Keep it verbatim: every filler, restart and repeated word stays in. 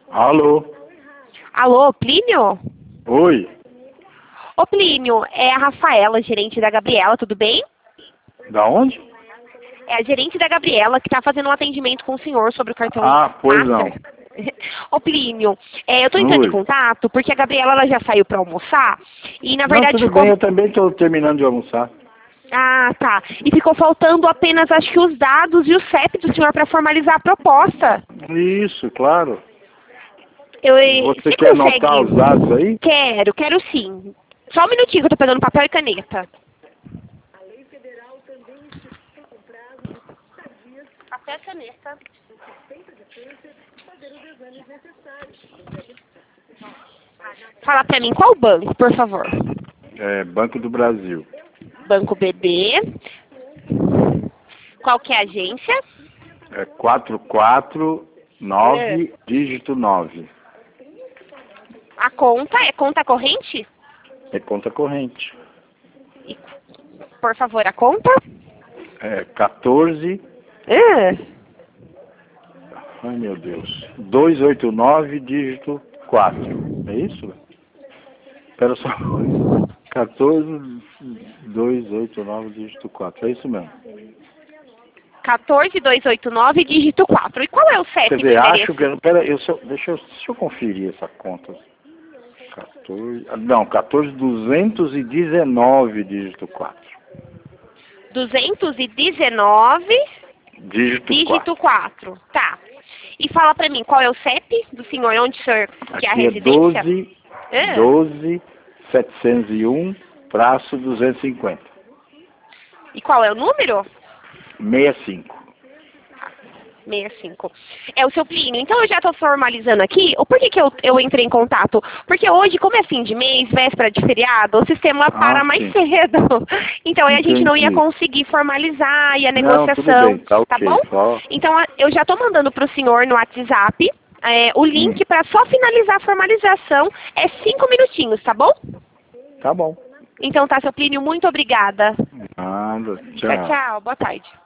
Alô? Alô, Plínio? Oi? Ô, Plínio, é a Rafaela, gerente da Gabriela, tudo bem? Da onde? É a gerente da Gabriela que está fazendo um atendimento com o senhor sobre o cartão Ah, pois Master. Ô, Plínio, é, eu estou entrando em Oi. contato porque a Gabriela ela já saiu para almoçar e, na Não, verdade, tudo ficou... bem, eu também estou terminando de almoçar. Ah, tá. E ficou faltando apenas, acho que, os dados e o C E P do senhor para formalizar a proposta. Isso, claro. Eu, Você você quer consegue... anotar os dados aí? Quero, quero sim. Só um minutinho que eu tô pegando papel e caneta. Papel e caneta. Fala pra mim, qual banco, por favor? É, Banco do Brasil. Banco B D. Qual que é a agência? É quatro quatro nove, dígito nove. A conta é conta corrente? É conta corrente. E, por favor, a conta? É quatorze, Ah, ai meu Deus, duzentos e oitenta e nove, dígito quatro. É isso? Espera só. quatorze, duzentos e oitenta e nove, dígito quatro. É isso mesmo. quatorze dois oito nove, dígito quatro. E qual é o C E P Quer do dizer, endereço? acho que... Pera, eu só, deixa, eu, deixa eu conferir essa conta. quatorze, não, quatorze, duzentos e dezenove, dígito quatro. duzentos e dezenove, Dígito dígito quatro. quatro. Tá. E fala pra mim, qual é o C E P do senhor, onde o senhor quer a Aqui é residência? doze, Ah. doze, setecentos e um, traço duzentos e cinquenta. E qual é o número? sessenta e cinco. sessenta e cinco. É o seu Plínio. Então eu já estou formalizando aqui. O porquê que eu, eu entrei em contato? Porque hoje, como é fim de mês, véspera de feriado, o sistema para Ah, mais sim. cedo. Então aí a gente não ia Entendi. conseguir formalizar e a Não, tudo negociação, bem, tá tá ok. bom? Só... Então a- eu já estou mandando para o senhor no WhatsApp é, o Hum, link para só finalizar a formalização. É cinco minutinhos, tá bom? tá bom. Então tá, seu Plínio, muito obrigada. Nada, Tchau, tchau. tchau. Boa tarde.